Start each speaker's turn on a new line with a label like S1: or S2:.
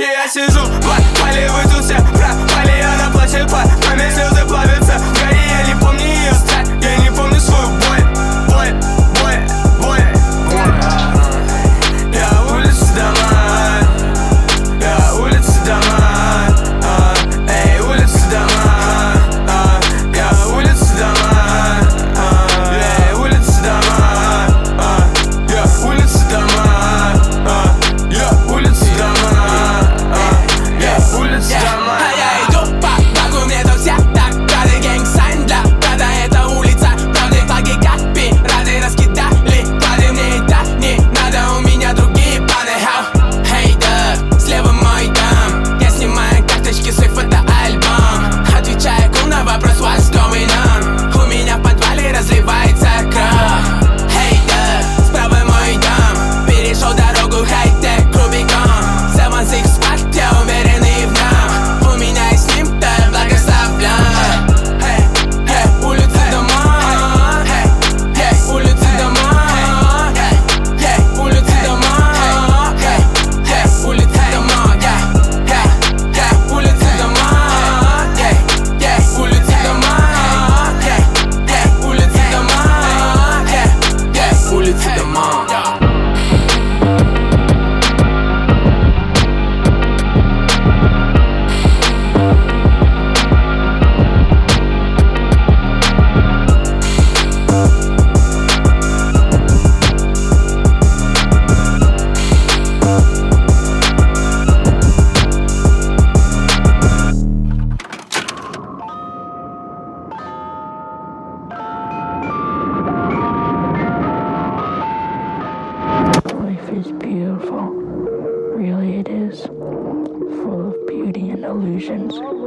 S1: я сижу, поле выйдут все, пропали, она плачет, по маме слезы плавятся. В горе я не помню ее страх, я не помню свою боль. Я улицы дома, я улицы дома, эй, улицы дома, я улицы дома, эй, улицы дома, я улицы дома, я улицы дома, я улицы дома.
S2: А я иду по багу, мне тут все так рады. Гэнг-сайн для брата, это улица правды. Флаги как пираты раскидали планы. Мне это не надо, у меня другие планы. Hey, да, слева мой дом. Я снимаю карточки, свой фотоальбом. Отвечая на вопрос, what's going on? У меня в подвале разливается кровь. Hey, да, справа мой дом. Перешел дорогу, хай-тек, Рубикон. 7-6 Squad, я уверенный в нем. У меня и с ним, да, я благословляю. Улицы дома, улицы дома, улицы дома, улицы дома, улицы дома, улицы дома, улицы дома, улицы дома.
S3: Life is beautiful, really it is, full of beauty and illusions.